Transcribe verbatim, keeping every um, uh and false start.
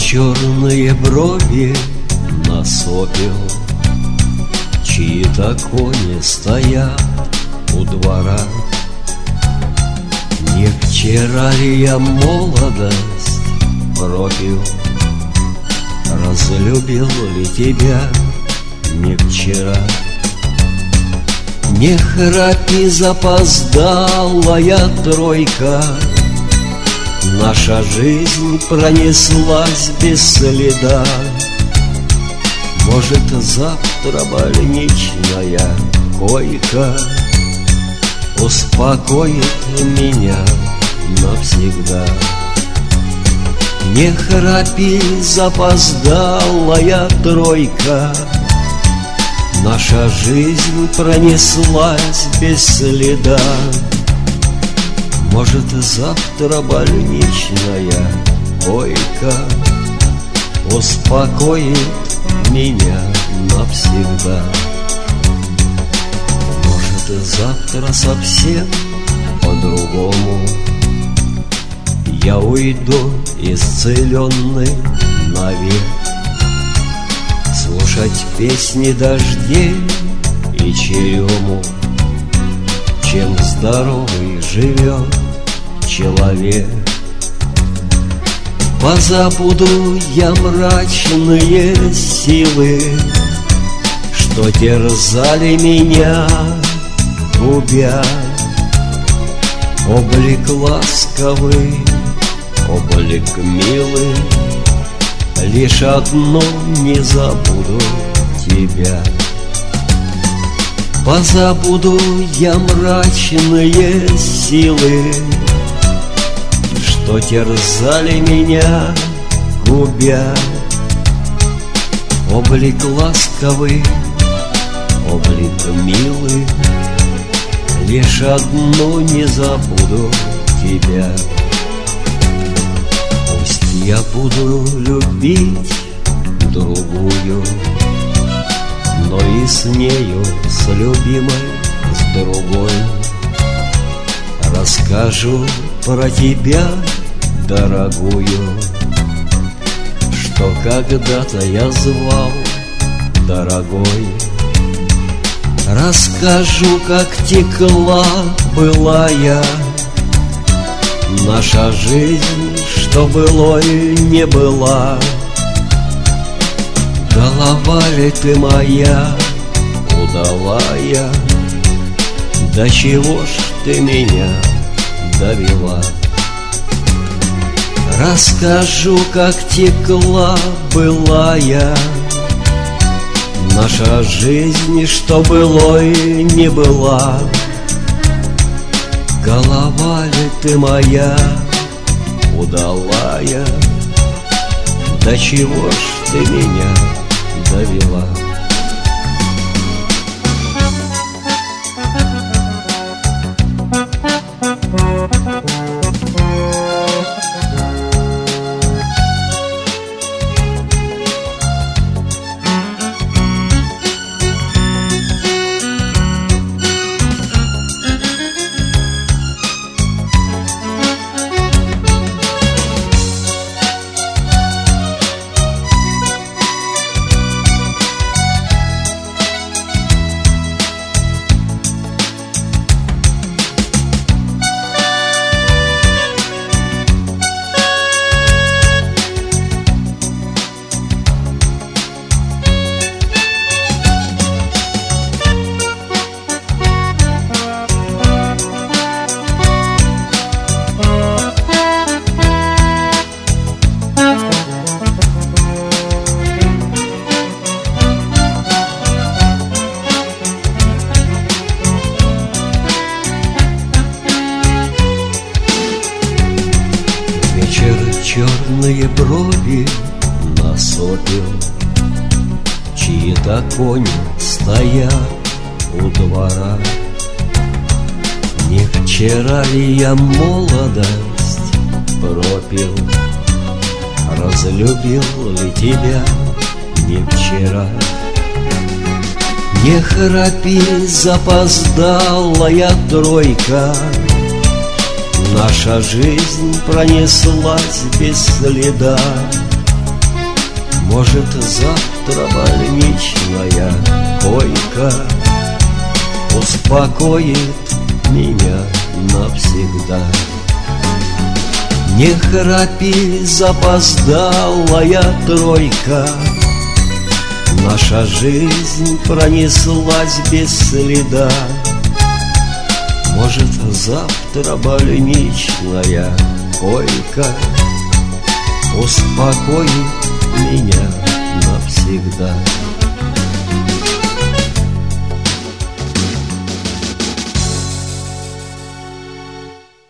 черные брови насопил, чьи-то кони стоят у двора. Не вчера ли я молодость пропил? Разлюбил ли тебя не вчера? Не храпи, запоздалая тройка, наша жизнь пронеслась без следа. Может, завтра больничная койка успокоит меня навсегда. Не храпи, запоздалая тройка, наша жизнь пронеслась без следа. Может, завтра больничная койка успокоит меня навсегда. Может, завтра совсем по-другому я уйду исцеленный навек, слушать песни дождей и черему, чем здоровый живет человек. Позабуду я мрачные силы, что терзали меня, губя. Облик ласковый, облик милый, лишь одно не забуду тебя. Позабуду я мрачные силы, что терзали меня, губя. Облик ласковый, облик милый, лишь одно не забуду тебя. Пусть я буду любить другую, но и с нею, с любимой, с другой расскажу про тебя, дорогую, что когда-то я звал дорогой. Расскажу, как текла былая наша жизнь, что былой не была. Голова ли ты моя, удалая, до чего ж ты меня довела? Расскажу, как текла былая наша жизнь, что былой не была. Голова ли ты моя, удалая, до чего ж ты меня довела? Черные брови насопил, чьи-то кони стоят у двора. Не вчера ли я молодость пропил? Разлюбил ли тебя не вчера? Не храпи, запоздалая тройка, наша жизнь пронеслась без следа. Может, завтра больничная койка успокоит меня навсегда. Не храпи, запоздалая тройка, наша жизнь пронеслась без следа. Может, завтра больничная койка успокоит меня навсегда.